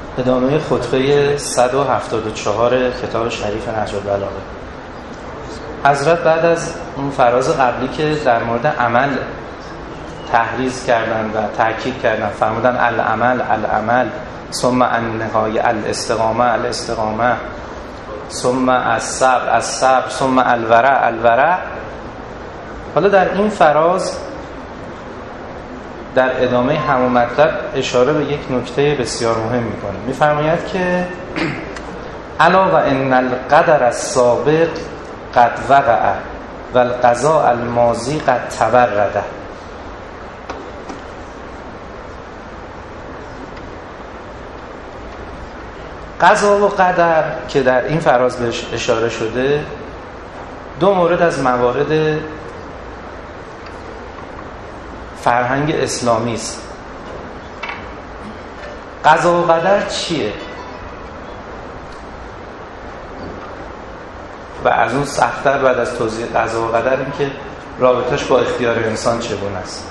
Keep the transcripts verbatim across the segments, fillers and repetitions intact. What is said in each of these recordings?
ادامه خطبه صد و هفتاد و چهار کتاب شریف نهج البلاغه. حضرت بعد از اون فراز قبلی که در مورد عمل تحریض کردن و تاکید کردن، فرمودن العمل العمل ثم النهایه الاستقامه الاستقامه ثم الصبر الصبر ثم الورع الورع. حالا در این فراز در ادامه همون مطلب اشاره به یک نکته بسیار مهم میکنه. میفرماید که الا و ان القدر السابق قد وقع و القضاء الماضی قد تبرده. قضا و قدر که در این فراز بهش اشاره شده دو مورد از موارد فرهنگ اسلامی است. قضا و قدر چیه؟ و از اون سخت‌تر بعد از توضیح قضا و قدر این که رابطش با اختیار انسان چگونه است.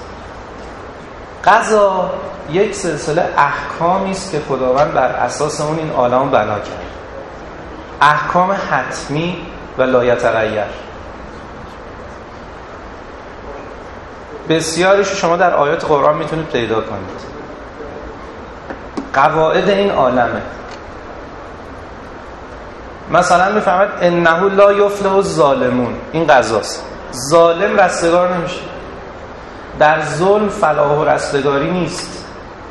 قضا یک سلسله احکامی است که خداوند بر اساس اون این عالم بنا کرد. احکام حتمی و لایتغیر. بسیاریشو شما در آیات قرآن میتونید پیدا کنید. قواعد این عالمه. مثلا میفهمد انه لا یفلح الظالمون، این قضاست. ظالم رستگار نمیشه. در ظلم فلاح و رستگاری نیست.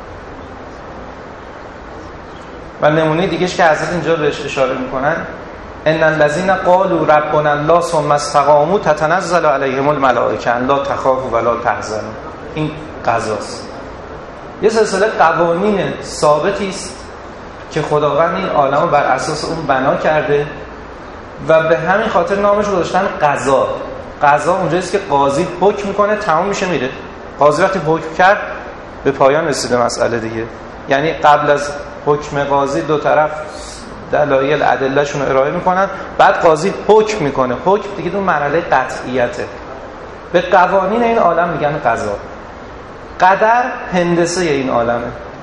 و نمونه دیگهش که حضرت اینجا بهش اشاره میکنن ان الذين قالوا ربنا الله ثم استقاموا تتنزل عليهم الملائکه ان لا تخافوا ولا تحزنوا. این قضاست. یه سلسله قوانین ثابتی است که خداوند این عالمو بر اساس اون بنا کرده و به همین خاطر نامش رو گذاشتن قضا. قضا اونجاییست که قاضی حکم میکنه تمام میشه میره. قاضی وقتی حکم کرد به پایان رسیده مسئله دیگه. یعنی قبل از حکم قاضی دو طرف دلایل ادله‌شون رو ارائه میکنن، بعد قاضی حکم میکنه. حکم دیگه اون مرحله قطعیته. به قوانین این عالم میگن قضا. قدر هندسه این عالمه.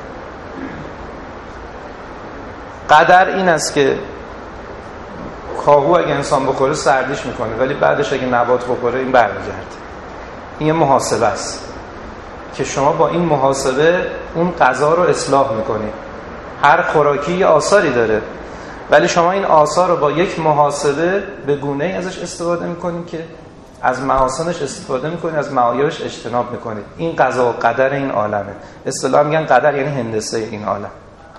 قدر این است که کاهو اگه انسان بخوره سردیش میکنه، ولی بعدش اگه نبات بخوره این برمیگرده. این یه محاسبه است که شما با این محاسبه اون غذا رو اصلاح میکنید. هر خوراکی یه آثاری داره، ولی شما این آثار رو با یک محاسبه به گونه‌ای ازش استفاده میکنید که از محاسنش استفاده میکنید، از معایبش اجتناب میکنید. این قضا و قدر این عالمه. اصطلاحاً میگن قدر یعنی هندسه این عالم.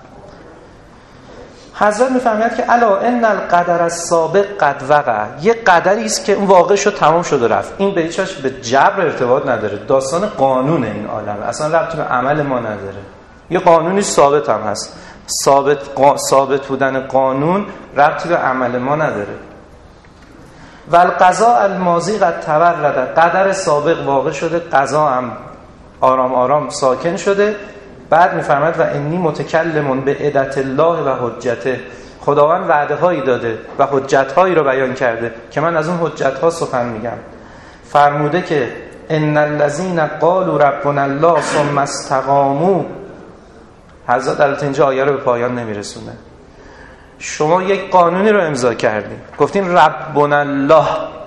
حضرت میفهمید که الا ان القدر السابق قد وقع. یه قدری است که اون واقع شد، تمام شد و رفت. این به هیچ وجه به جبر ارتباط نداره. داستان قانون این عالمه. اصلا ربطی به عمل ما نداره. یه قانونی ثابت هم هست. ثابت قا... ثابت بودن قانون ربطی به عمل ما نداره. و القضاء الماضی قد تبرد. قدر سابق واقع شده، قضا هم آرام آرام ساکن شده. بعد میفرماید و انی متکلم به عدت الله و حجته. خداوند وعده هایی داده و حجت هایی رو بیان کرده که من از اون حجت ها سخن میگم. فرموده که ان الذين قالوا ربنا الله ثم استقاموا. حضرت البته اینجا آیه رو به پایان نمیرسونه. شما یک قانونی رو امضا کردین، گفتین ربنا الله.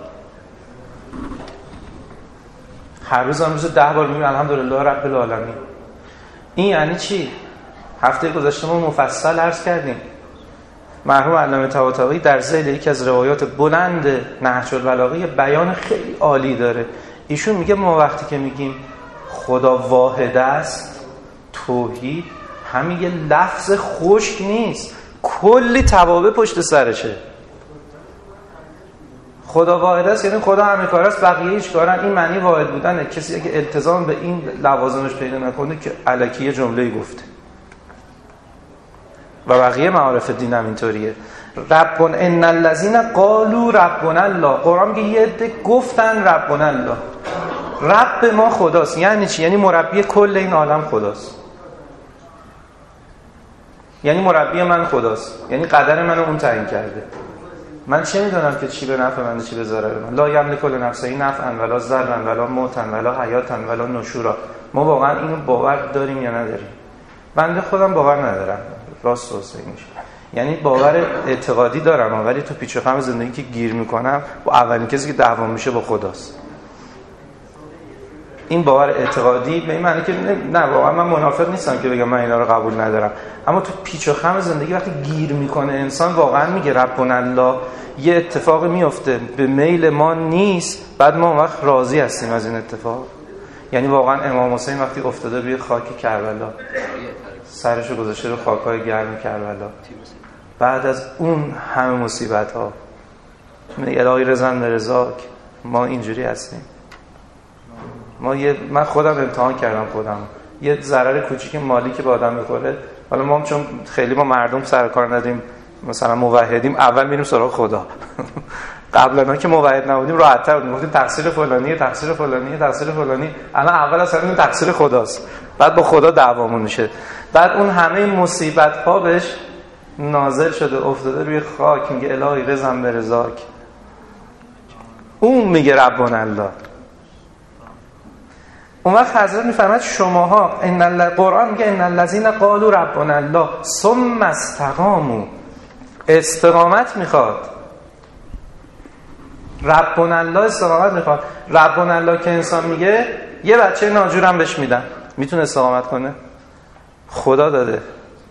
هر روز هم روز ده بار میگیم الحمدلله رب العالمین. این یعنی چی؟ هفته گذشته ما مفصل عرض کردیم. مرحوم علامه طباطبایی در ذیل یکی از روایات بلند نهج البلاغه بیان خیلی عالی داره. ایشون میگه ما وقتی که میگیم خدا واحد است، توحید همین یه لفظ خشک نیست، کلی توابع پشت سرشه. خدا واحد است یعنی خدا همه کار است، بقیه هیچ کارن. این معنی واحد بودنه. کسی اگه التزام به این لوازمش پیدا نکنه که الکی جمله‌ای گفته. و بقیه معارف دین هم اینطوریه. ربنا ان الذين قالوا ربنا الله. قرآن میگه یه عده گفتن ربنا الله. رب ما خداست. یعنی چی؟ یعنی مربی کل این عالم خداست. یعنی مربی من خداست. یعنی قدر منو اون تعیین کرده. من چه میدونم که چی به نفع من چی به ضرر من. لا یملک لنفسه نفعا ولا ضررا ولا موتا ولا حیاتا ولا نشورا. ما واقعا اینو باور داریم یا نداریم؟ بنده خودم باور ندارم. راست توسعه میشه. یعنی باور اعتقادی دارم ولی تو پیچ و خم زندگی که گیر میکنم با اولین کسی که دعوا میشه با خداست. این باور اعتقادی به این معنی که نه واقعا من منافق نیستم که بگم من اینا رو قبول ندارم، اما تو پیچ و خم زندگی وقتی گیر میکنه انسان واقعا میگه ربنا الله، یه اتفاقی میفته به میل ما نیست، بعد ما اون وقت راضی هستیم از این اتفاق. یعنی واقعا امام حسین وقتی افتاده روی خاک کربلا، سرشو گذاشته رو خاکای گرم کربلا، بعد از اون همه مصیبت ها الهی رضا به رضاک، ما اینجوری هستیم. ما یه من خودم امتحان کردم خودم، یه ضرر کوچیک مالی که به آدم میخوره، حالا ما چون خیلی با مردم سر کار ندیم، مثلا موحدیم، اول میریم سراغ خدا. قبلا که موحد نبودیم راحت‌تر بودیم، گفتیم تقصیر فلانیه تقصیر فلانیه تقصیر فلانی، الان اول اصلا این تقصیر خداست، بعد با خدا دعوامون میشه. بعد اون همه مصیبت ها بهش نازل شده، افتاده روی خاک، میگه الهی رضا به رضاک، اون میگه ربنا الله. اون وقت حضرت میفرماید شماها، ان القرآن میگه ان الذين قالوا ربنا الله ثم استقاموا، استقامت میخواد. ربنا الله استقامت میخواد. ربنا الله که انسان میگه، یه بچه ناجورم بهش میدن، میتونه استقامت کنه؟ خدا داده.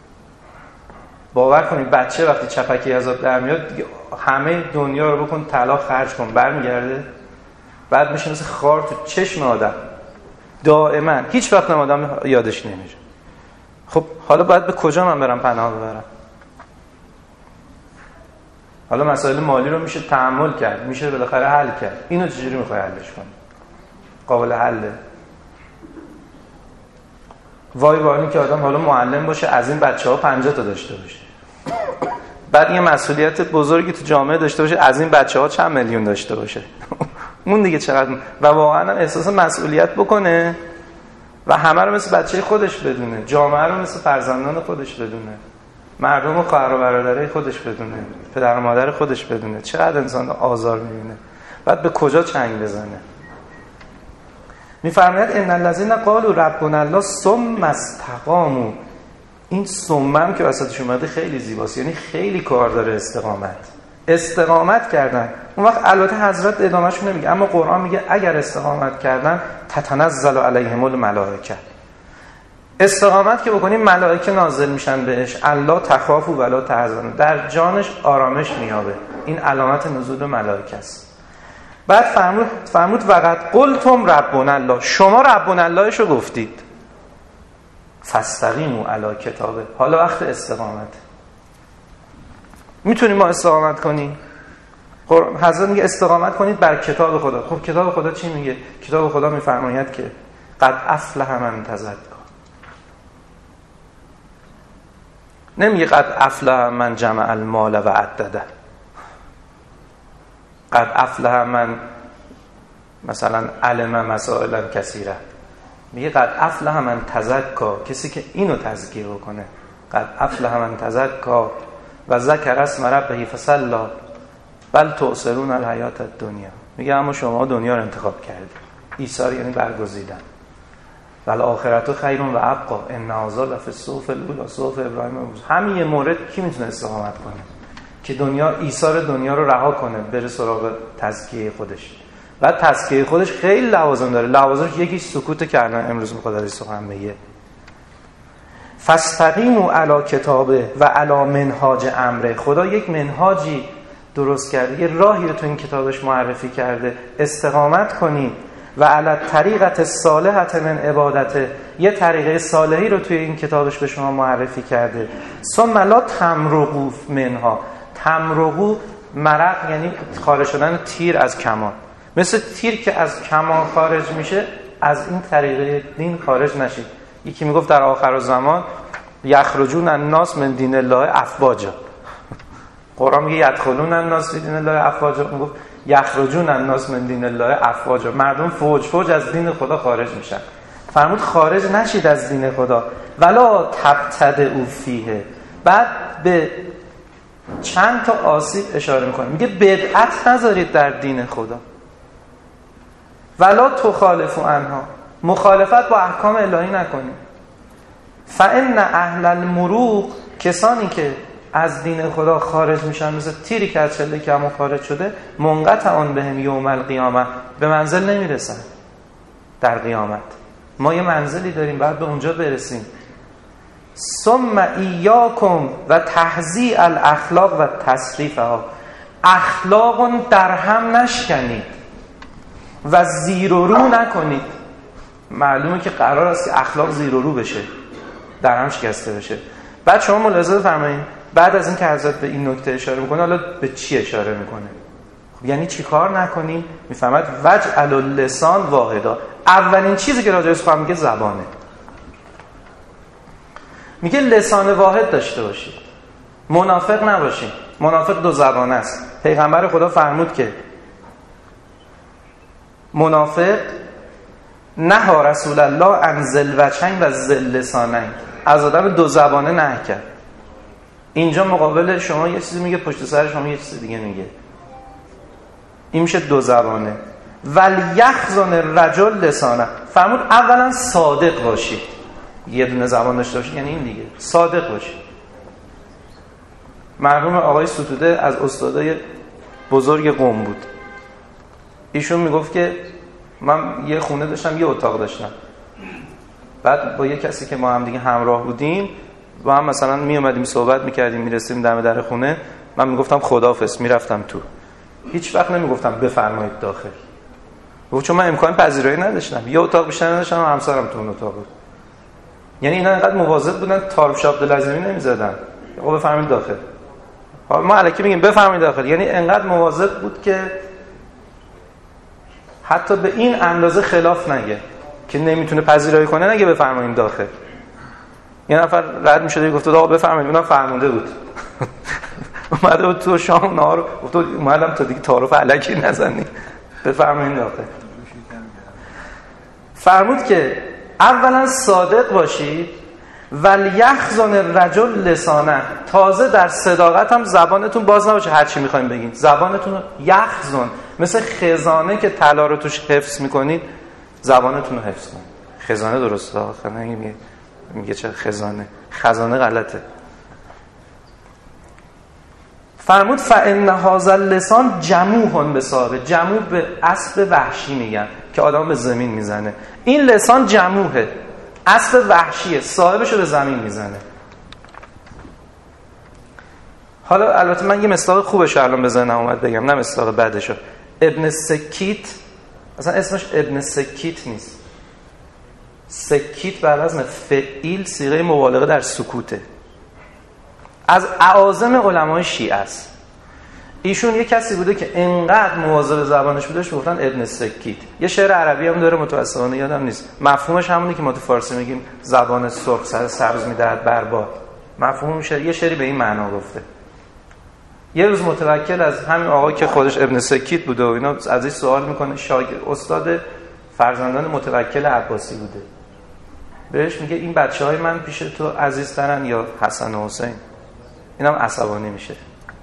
باور کنید بچه وقتی چپکی از آب در میاد دیگه همه دنیا رو بکن طلا خرج کن برمیگرده، بعد میشه مثل خار تو چشم آدم دائما، هیچ وقت آدم یادش نمیره. خب حالا باید به کجا من برم پناه ببرم؟ حالا مسائل مالی رو میشه تحمل کرد، میشه بالاخره حل کرد، اینو چجوری میخوای حلش کنی؟ قابل حله؟ وای وای که آدم حالا معلم باشه، از این بچه‌ها پنجاه تا داشته باشه، بعد یه مسئولیت بزرگی تو جامعه داشته باشه، از این بچه‌ها چند میلیون داشته باشه. اون دیگه چقدر، و واقعا احساس مسئولیت بکنه و همه رو مثل بچه خودش بدونه، جامعه رو مثل فرزندان خودش بدونه، مردم و خواهر و برادرای خودش بدونه، پدر و مادر خودش بدونه. چقدر انسان آزار میبینه، بعد به کجا چنگ بزنه؟ میفرماید ان الذين قالوا ربنا الله ثم استقاموا. این ثم هم که وسطش اومده خیلی زیباست، یعنی خیلی کار داره استقامت. استقامت کردن، اون وقت البته حضرت ادامهش نمیگه، اما قرآن میگه اگر استقامت کردن تتنزل علیهم الملائکه. استقامت که بکنیم ملائکه نازل میشن بهش، الله تخافوا ولا تحزنوا، در جانش آرامش میابه. این علامت نزول ملائکه است. بعد فرمود فرمود وقد قلتم ربنا الله، شما ربنا اللهشو گفتید، فاستقیموا علی کتابه. حالا وقت استقامت. میتونیم ما استقامت کنیم؟ حضرت میگه استقامت کنید بر کتاب خدا. خب کتاب خدا چی میگه؟ کتاب خدا میفرماید که قد افلح من تزکا، نمیگه قد افلح من جمع المال و عدده، قد افلح من مثلا علم مسائل کثیره، میگه قد افلح من تزکا، کسی که اینو تزکیه بکنه. قد افلح من تزکا و ذکر اسم ربه فصلی بل تؤثرون الحیات الدنیا. میگه اما شما دنیا رو انتخاب کردید، ایثار یعنی برگزیدن، ول آخرت خیر و ابقا ان هذا لفی الصحف الاولی صحف ابراهیم و موسی. همین یه مورد کی میتونه استقامت کنه که دنیا، ایثار دنیا رو رها کنه، بره سراغ تزکیه خودش. بعد تزکیه خودش خیلی لوازم داره، لوازمش یکیش سکوت کردن. امروز میخواد از سخن بگه فاستقیموا علی کتابه و علی منهاج امره. خدا یک منهاجی درست کرده، یه راهی رو تو این کتابش معرفی کرده، استقامت کنید. و علی طریقت الصالحه من عبادته، یه طریقه صالحی رو توی این کتابش به شما معرفی کرده. ثم لا تمرقوا منها. تمرقوا مرق یعنی خارج شدن تیر از کمان، مثل تیر که از کمان خارج میشه، از این طریقه دین خارج نشید. یکی میگفت در آخر زمان یخرجون الناس من دین الله افواجا. قرآن میگه یدخلون الناس فی دین الله افواجا، میگفت یخرجون الناس من دین الله افواجا، مردم فوج فوج از دین خدا خارج میشن. فرمود خارج نشید از دین خدا. ولا تبتدئوا فیه. بعد به چند تا آسیب اشاره میکنه، میگه بدعت نذارید در دین خدا. ولا تخالفوا عنها، مخالفت با احکام الهی نکنید. فان اهل المروق کسانی که از دین خدا خارج میشن مثل تیری که از چله که همون خارج شده، منقطعان بهم یوم القیامه، به منزل نمیرسن در قیامت. ما یه منزلی داریم باید به اونجا برسیم. ثم ایاکم و تحزیع الاخلاق و تصریفها، اخلاق در هم نشکنید و زیر و رو نکنید. معلومه که قرار است که اخلاق زیر و رو بشه، در هم شکسته بشه. بعد شما ملاحظه فرمایید بعد از این که حضرت به این نکته اشاره میکنه، حالا به چی اشاره میکنه؟ خب یعنی چی کار نکنیم؟ میفهمد وجعل اللسان واحدا. اولین چیزی که راجعش خواهم میگه زبانه. میگه لسان واحد داشته باشید، منافق نباشید. منافق دو زبانه است. پیغمبر خدا فرمود که منافق نهى رسول الله عن ذل وجهین و ذل لسانین، از آدم دو زبانه نهی کرد. اینجا مقابل شما یه چیزی میگه، پشت سر شما یه چیز دیگه میگه. این میشه دو زبانه. ولیخزن الرجل لسانه، فرمود اولا صادق باشید. یه دونه زبان داشته باشید یعنی این دیگه، صادق باشید. مرحوم آقای ستوده از استادای بزرگ قم بود. ایشون میگفت که من یه خونه داشتم، یه اتاق داشتم. بعد با یه کسی که ما هم دیگه همراه بودیم، با هم مثلا می اومدیم صحبت میکردیم، میرسیم دم در خونه، من میگفتم خداحافظ، میرفتم تو. هیچ وقت نمیگفتم بفرمایید داخل. گفت چون من امکان پذیرایی نداشتم، یه اتاق بیشتر نداشتم، همسرم تو اون اتاق بود. یعنی اینا اینقدر مواظب بودن تارب عبدالعظیمی نمیزدن. آقا بفرمایید داخل. ما الکی میگیم بفرمایید داخل، یعنی اینقدر مواظب بود که حتی به این اندازه خلاف نگه که نمیتونه پذیرایی کنه، نگه بفرمایید داخل. یه نفر رد میشد گفت آقا بفرمایید، اونم فرمونده بود. اومده بود تو شام نهار، گفت اومدم تا دیگه تعارف الکی نزنی، بفرمایید داخل. فرمود که اولا صادق باشید، ولیخزن الرجل لسانه، تازه در صداقت هم زبانتون باز نباشه هر چی میخواین بگین، زبانتون رو یخزن، مثل خزانه که طلا رو توش حفظ میکنید، زبانتون رو حفظ کنید. خزانه درسته آخه نمیگه، میگه چه خزانه، خزانه غلطه. فرمود فان هذا اللسان جموح بصاحبه، جموح به اسب وحشی میگن که آدم به زمین میزنه. این لسان جموحه، اسب وحشیه، صاحبشو به زمین میزنه. حالا البته من یه مثال خوبش الان بزنم اومد بگم، نه مثال بعدشو. ابن سکیت، اصلا اسمش ابن سکیت نیست. سکیت بر وزن فعیل، صیغه مبالغه در سکوته. از اعاظم علمای شیعه است. ایشون یه کسی بوده که انقدر مواظب زبانش بوده که گفتن ابن سکیت. یه شعر عربی هم داره متأسفانه یادم نیست. مفهومش همونی که ما تو فارسی میگیم زبان سرخ سر سبز میدهد برباد. مفهومش یه شعری به این معنا گفته. یه روز متوکل از همین آقا که خودش ابن سکیت بوده و اینا ازش سوال میکنه، شاگرد استاد فرزندان متوکل عباسی بوده. بهش میگه این بچهای من پیش تو عزیزترن یا حسن و حسین؟ اینم عصبانی میشه.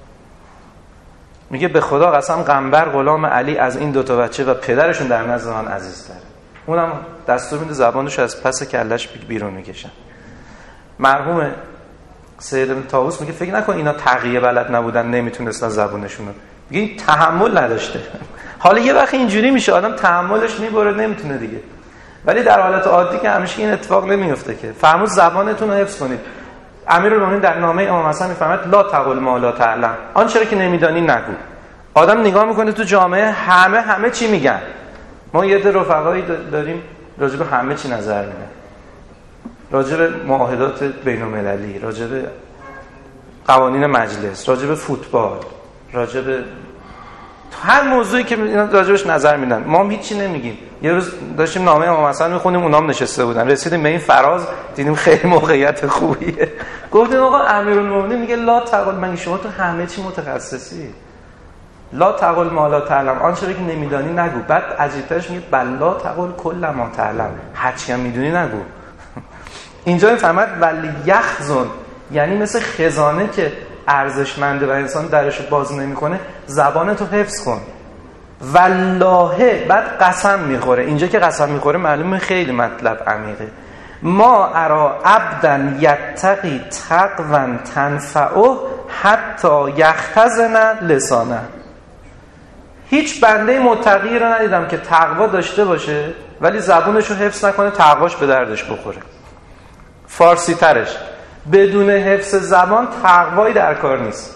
میگه به خدا قسم قنبر غلام علی از این دوتا بچه و پدرشون در نزد من عزیزتره. اونم دستور میده زبانشو از پس کلش بیرون میکشن. مرحوم سید ابن طاووس میگه فکر نکن اینا تقیه بلد نبودن نمیتونستن زبانشونو، میگه این تحمل نداشته. حالا یه وقت اینجوری میشه آدم تحملش میبره نمیتونه دیگه، ولی در حالت عادی که همیشه این اتفاق نمیفته که. فرمود زبانتون رو حفظ کنید. امیرالمومنین در نامه امام حسن میفرماید لا تقل ما لا تعلم، آن چرا که نمیدانی نگو. آدم نگاه میکنه تو جامعه همه همه چی میگن. ما یه ده رفقایی داریم راجع به همه چی نظر میدن، راجع به معاهدات بین‌المللی، راجع به قوانین مجلس، راجع به فوتبال، راجع به هر موضوعی که اینا راجعش نظر میدن. ما هم هیچی نمیگیم. یه روز داشتیم نامه امام حسن میخونیم، اونام نشسته بودن، رسیدیم به این فراز دیدیم خیلی موقعیت خوبیه. گفتیم آقا امیرالمومنین میگه لا تقل، من شما تو همه چی متخصصی، لا تقل ما لا تعلم، آنچه که نمیدانی نگو. بعد عجیب‌ترش میگه بل لا تقل کل ما تعلم، هر چی هم میدونی نگو. اینجا میفهمد ولی یخزن، یعنی مثل خزانه که ارزشمنده و انسان درش باز نمیکنه، زبانتو حفظ کن. والله، بعد قسم میخوره. اینجا که قسم میخوره معلومه خیلی مطلب عمیقه. ما ارا عبدا یتقی تقوا تنفعه حتی یختزن لسانه. هیچ بنده متقی رو ندیدم که تقوا داشته باشه ولی زبونش رو حفظ نکنه تقواش به دردش بخوره. فارسی ترش، بدون حفظ زبان تقوایی در کار نیست.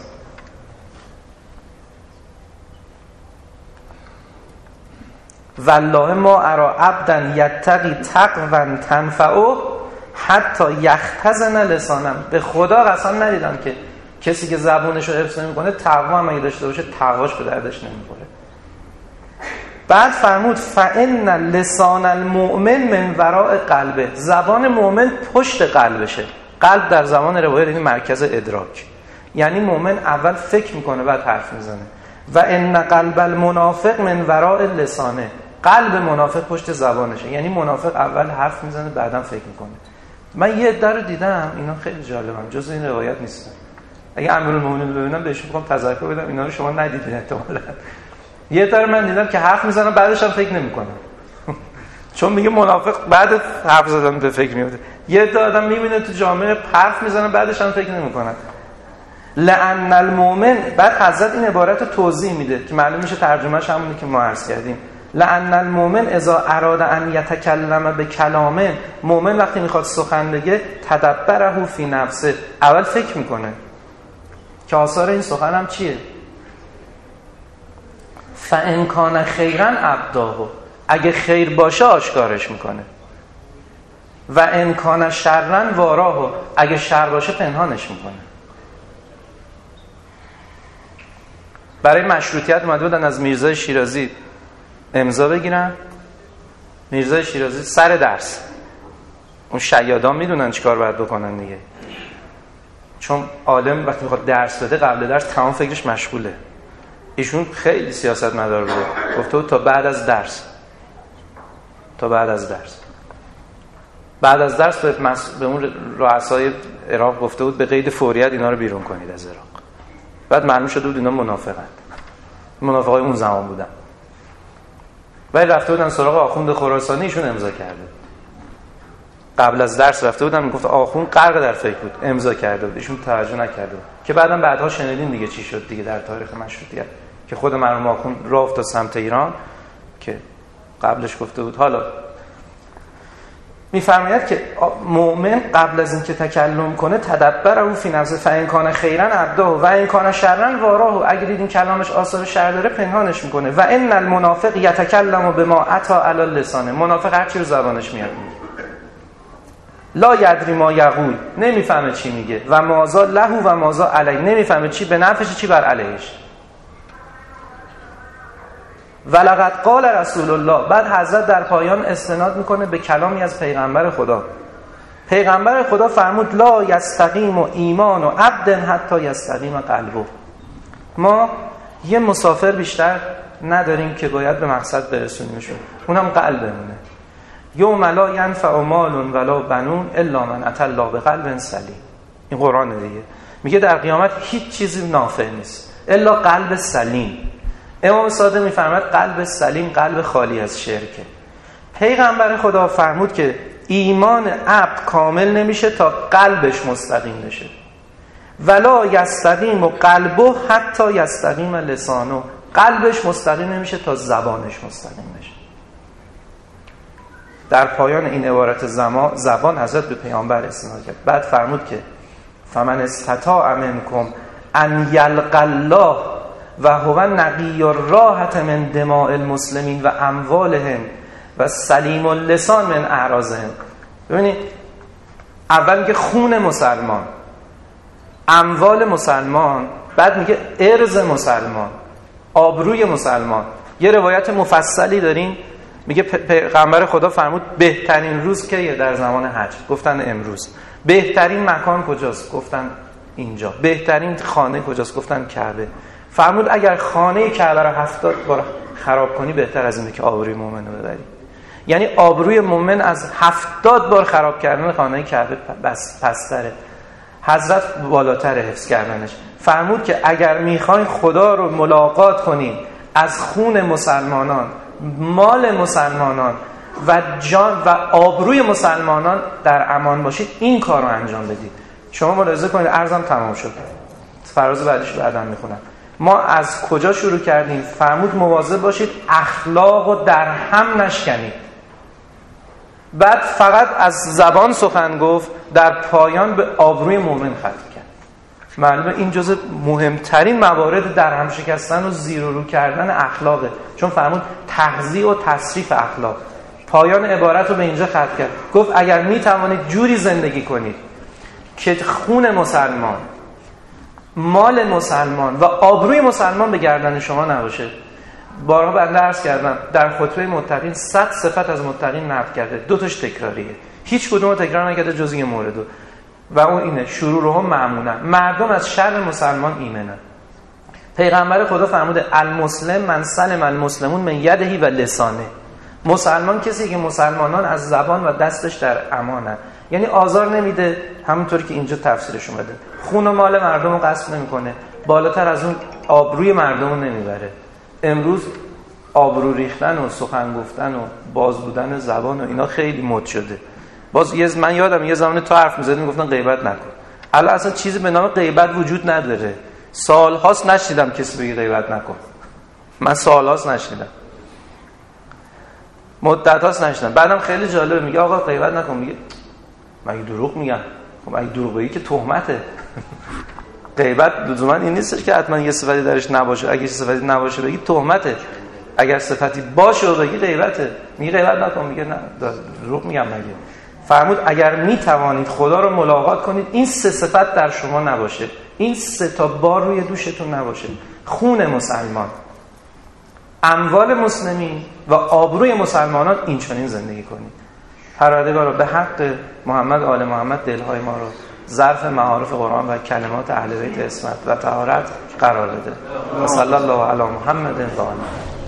والله ما ارا عبدا یتقی تقوا تنفعه حتی یختزن لسانم. به خدا قسم ندیدم که کسی که زبونش رو حفظ نمی‌کنه تقوا هم اگه داشته باشه تقواش به دردش نمی‌خوره. بعد فرمود فإن لسان المؤمن من وراء قلبه. زبان مؤمن پشت قلبشه. قلب در زمان روایت یعنی مرکز ادراک، یعنی مؤمن اول فکر میکنه بعد حرف میزنه. و ان قلب المنافق من وراء لسانه. قلب منافق پشت زبانشه، یعنی منافق اول حرف میزنه بعدم فکر میکنه. من یه عده رو دیدم اینا خیلی جالبم، جز این روایت نیستن. اگه امیرالمومنین ببینم بهشون میگم تذکر بدم اینا رو شما ندیدین احتمالاً. یه عده من دیدم که حرف میزنه بعدش هم فکر نمیکنه. چون میگه منافق بعد حرف زدن به فکر میفته. یه عده آدم میبینه تو جامعه حرف میزنه بعدش هم فکر نمیکنه. لأن المؤمن، بعد حضرت این عبارت رو توضیح میده که معلوم میشه ترجمهش همونی که ما عرض کردیم. لأن المؤمن اذا اراد ان یتکلم بکلام، مؤمن وقتی میخواد سخن بگه تدبره فی نفسه، اول فکر میکنه که آثار این سخن هم چیه. فإن کان خیرا ابداه، اگه خیر باشه آشکارش میکنه. و ان کان شرا واراه، اگه شر باشه پنهانش میکنه. برای مشروطیت اومده بودن از میرزای شیرازی امضا بگیرن. میرزای شیرازی سر درس، اون شیادان میدونن چیکار باید بکنن دیگه، چون عالم وقتی میخواد درس بده قبل درس تمام فکرش مشغوله. ایشون خیلی سیاست مدار بوده، گفته بود تا بعد از درس تا بعد از درس بعد از درس به, مس... به اون رؤسای عراق گفته بود به قید فوریت اینا رو بیرون کنید از عراق. بعد معلوم شده بود اینا منافقند، منافقای اون زمان بودن. ولی رفته بودن سراغ آخوند خراسانی، ایشون امضا کرده. قبل از درس رفته بودن میگفت آخوند غرق در فکر بود، امضا کرده بود، ایشون توجه نکرده بود. که بعداً بعدها شنیدین دیگه چی شد دیگه در تاریخ مشروطیت، که خود مرحوم آخوند راه افتاد سمت ایران که قبلش گفته بود. حالا میفرماید که مؤمن قبل از اینکه تکلم کنه تدبر او فی نفسه فإن کان خیرا ابداه و ان کان شرا واراه، اگه دیدین کلامش آثار شر داره پنهانش میکنه. و ان المنافق یتکلم بما اتی علی لسانه، منافق هر چی رو زبانش میاد میگه. لا یدری ما یقول، نمیفهمه چی میگه. و مازا له و مازا علیه، نمیفهمه چی به نفعش چی بر علیهش. ولقد قال رسول الله، بعد حضرت در پایان استناد میکنه به کلامی از پیغمبر خدا. پیغمبر خدا فرمود لا یستقیم و ایمان و عبد حتی یستقیم قلبه. ما یه مسافر بیشتر نداریم که باید به مقصد برسونیمشون، اونم قلبمونه. یوم لا ینفع مال ولا بنون الا من اتى الله بقلب سلیم. این قرآن دیگه میگه در قیامت هیچ چیزی نافع نیست الا قلب سلیم. امام صادق میفرماید قلب سلیم قلب خالی از شرکه. پیغمبر خدا فرمود که ایمان عبد کامل نمیشه تا قلبش مستقیم بشه. ولا یستقیم و قلبه حتی یستقیم لسانه، قلبش مستقیم نمیشه تا زبانش مستقیم بشه. در پایان این عبارت زمان زبان حضرت به پیامبر استناد کرد. بعد فرمود که فمن استطاع منکم ان یلقى الله و هو نقی الراحة من دماء المسلمین و اموالهم و سلیم اللسان من اعراضهم. ببینید اول میگه خون مسلمان، اموال مسلمان، بعد میگه ارز مسلمان، آبروی مسلمان. یه روایت مفصلی داریم میگه پیغمبر خدا فرمود بهترین روز که در زمان حج، گفتن امروز. بهترین مکان کجاست؟ گفتن اینجا. بهترین خانه کجاست؟ گفتن کعبه. فرمود اگر خانه کعبه رو هفتاد بار خراب کنی بهتر از اینه که آبروی مومن رو ببری. یعنی آبروی مومن از هفتاد بار خراب کردن خانه کعبه بس پستره، حضرت بالاتر حفظ کردنش. فرمود که اگر میخواین خدا رو ملاقات کنین از خون مسلمانان، مال مسلمانان و جان و آبروی مسلمانان در امان باشید، این کار رو انجام بدید. شما ملاحظه کنید عرضم تمام شد، فراز بعدش بعداً میخونم. ما از کجا شروع کردیم؟ فرمود مواظب باشید اخلاق رو در هم نشکنید. بعد فقط از زبان سخن گفت، در پایان به آبروی مؤمن ختم کرد. معلومه این جزء مهمترین موارد در هم شکستن و زیر و رو کردن اخلاقه، چون فرمود تغذیه و تصریف اخلاق. پایان عبارت رو به اینجا ختم کرد، گفت اگر می توانید جوری زندگی کنید که خون مسلمان، مال مسلمان و آبروی مسلمان به گردن شما نباشه. بارها بنده عرض کردم در خطبه متقین صد صفت از متقین نقل کرده، دو تاش تکراریه، هیچ کدوم رو تکرار نکرده جز این موردو، و اون اینه شرورهم مأمونن، مردم از شر مسلمان ایمنن. پیغمبر خدا فرموده المسلم من سلم المسلمون من یدهی و لسانه. مسلمان کسی که مسلمانان از زبان و دستش در امانن، یعنی آزار نمیده، همونطوری که اینجا تفسیرش اومده، خون و مال مردم رو غصب نمیکنه، بالاتر از اون آبروی مردم رو نمیبره. امروز آبرو ریختن و سخن گفتن و باز بودن زبان و اینا خیلی مد شده. باز یه من یادم یه زمان تو حرف می‌زدیم گفتن غیبت نکن. الان اصلا چیزی به نام غیبت وجود نداره. سال‌هاست نشنیدم کسی بگه غیبت نکن. من سال‌هاست نشنیدم. مدت‌هاست نشنیدم. بعدم خیلی جالبه میگه آقا غیبت نکن، میگه مگه دروغ میگم؟ خب اگه دروغ بگی که تهمته. غیبت لزوما این نیست که حتما یه صفتی درش نباشه، اگه صفتی نباشه بگی تهمته، اگر صفتی باشه و بگی غیبته. میگه غیبت نکن، میگه نه دروغ میگم. مگه فرمود اگر میتوانید خدا رو ملاقات کنید این سه صفت در شما نباشه، این سه تا بار روی دوشتون نباشه: خون مسلمان، اموال مسلمین و آبروی مسلمانان، این چنین زندگی کنید. پروردگارا به حق محمد آل محمد دلهای ما رو ظرف معارف قرآن و کلمات اهل بیت عصمت و طهارت قرار بده. صلی الله علی محمد و آله.